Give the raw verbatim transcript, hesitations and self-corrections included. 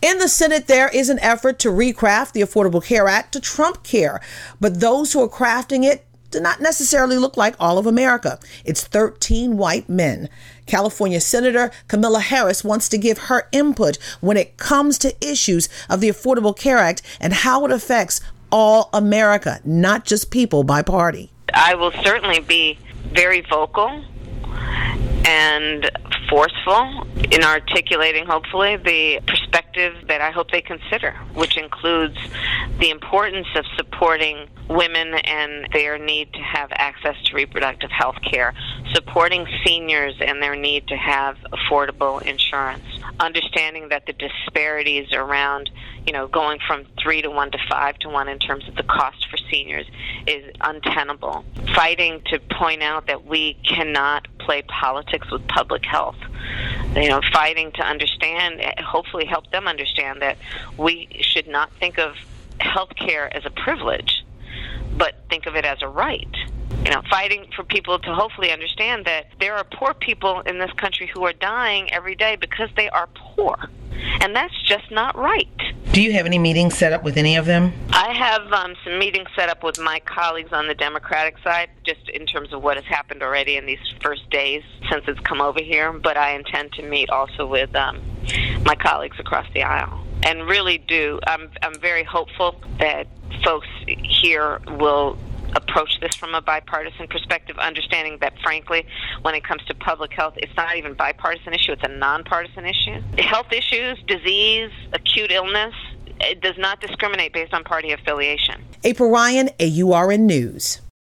In the Senate, there is an effort to recraft the Affordable Care Act to trump care, but those who are crafting it do not necessarily look like all of America. It's thirteen white men. California Senator Kamala Harris wants to give her input when it comes to issues of the Affordable Care Act and how it affects all America, not just people by party. I will certainly be very vocal and forceful in articulating, hopefully, the perspective that I hope they consider, which includes the importance of supporting women and their need to have access to reproductive health care, supporting seniors and their need to have affordable insurance, understanding that the disparities around, you know, going from three to one to five to one in terms of the cost for seniors is untenable. Fighting to point out that we cannot play politics with public health. You know, fighting to understand, hopefully help them understand that we should not think of health care as a privilege, but think of it as a right. You know, fighting for people to hopefully understand that there are poor people in this country who are dying every day because they are poor. And that's just not right. Do you have any meetings set up with any of them? I have um, some meetings set up with my colleagues on the Democratic side, just in terms of what has happened already in these first days since it's come over here. But I intend to meet also with um, my colleagues across the aisle. And really do, I'm, I'm very hopeful that folks here will approach this from a bipartisan perspective, understanding that, frankly, when it comes to public health, it's not even a bipartisan issue, it's a nonpartisan issue. Health issues, disease, acute illness, it does not discriminate based on party affiliation. April Ryan, A U R N News.